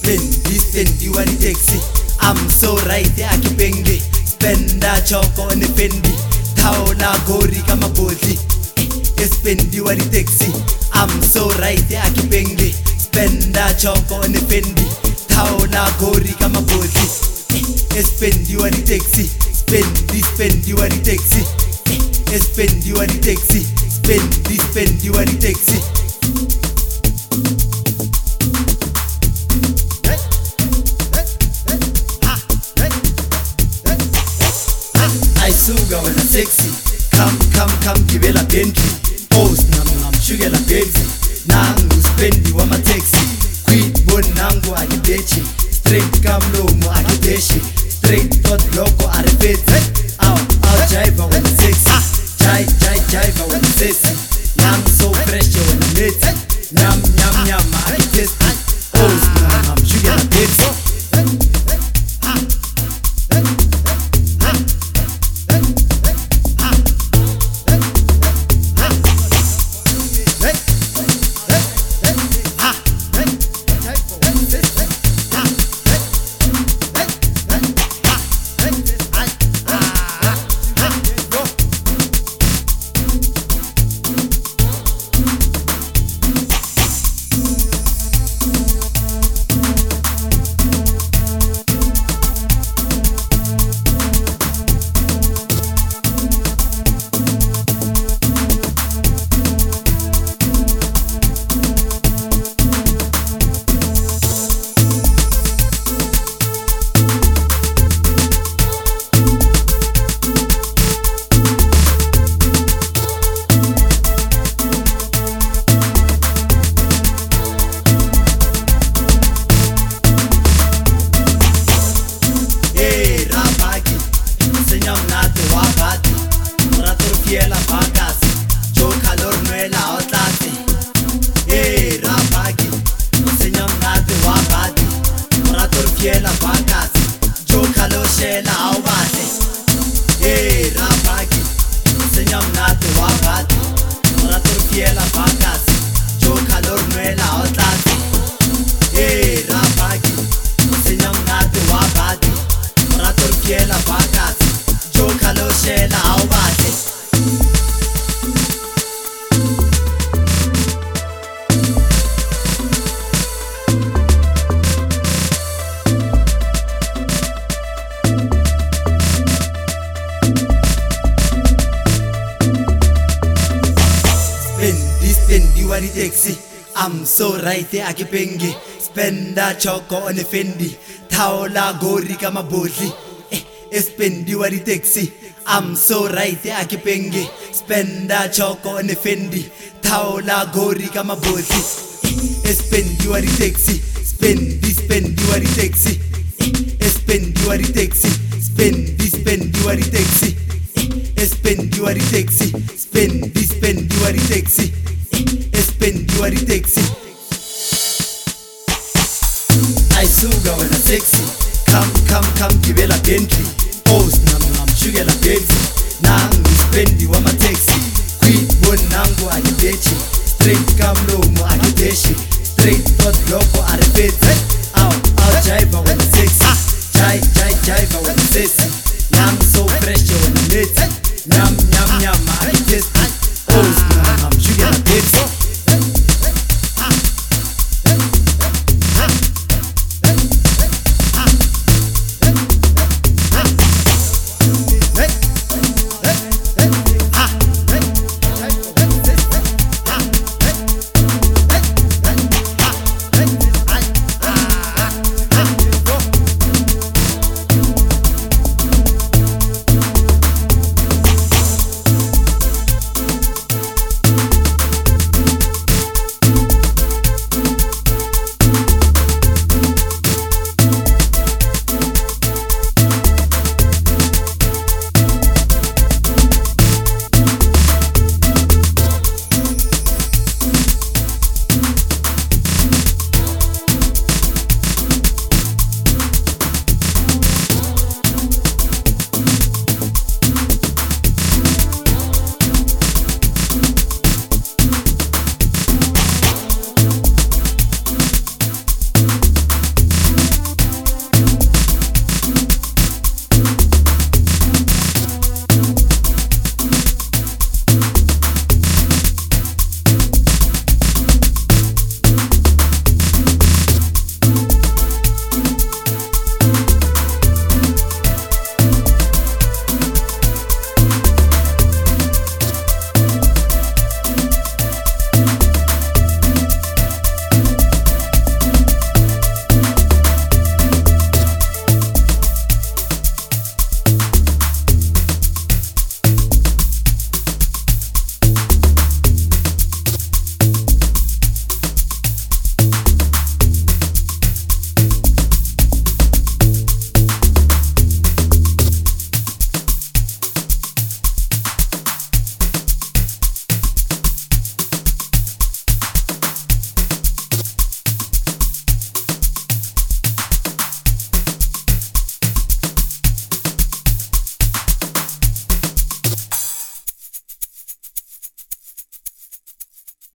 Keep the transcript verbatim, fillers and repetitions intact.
Spendi, spendi wa di taxi. I'm so right ake pengi. Spenda choko ne fendi. Taola gori kama bodli. Spendi wa di taxi. I'm so right ake pengi. Spenda choko ne fendi. Taola gori kama bodli. Spendi wa di taxi. Spendi, spendi wa di taxi. Spendi wa di taxi. Spendi, spendi wa di taxi. Suga wena sexy, come come come gibela Bentley. Pose nam nam shugela Bentley. Nangu spendi wa ma taxi. Quit bon nangu akidechi. Straight kamlomo akideshi. Straight tot loko arifeti. Ow ow jaiva wena sexy. Jai jai jaiva wena sexy. Nam so fresh wena leti. Nyam nyam nyam akitesti. Pose nam nam shugela Bentley. Taxi. I'm so right ake pengi. Spenda choko on a fendi. Taola gori kama bodli. Eh, spendi wa di taxi. I'm so right ake pengi. Spenda choko on a fendi. Taola gori kama bodli. Eh, spendi wa di taxi. Spendi, spendi wa di taxi. Eh, spendi wa di taxi. Spendi, spendi wa di taxi. Eh, spendi wa di taxi. Spendi, spendi wa di taxi. Spendi wa di taxi. I suga wena sexy. Come come come gibela Bentley. Pose nam nam shugela Bentley. Nangu spendi wa ma taxi. Quit bon nangu akidechi. Straight kamlomo akideshi. Straight tot loko arifeti. Ow ow jaiva wena sexy. Jai jai jaiva wena sexy.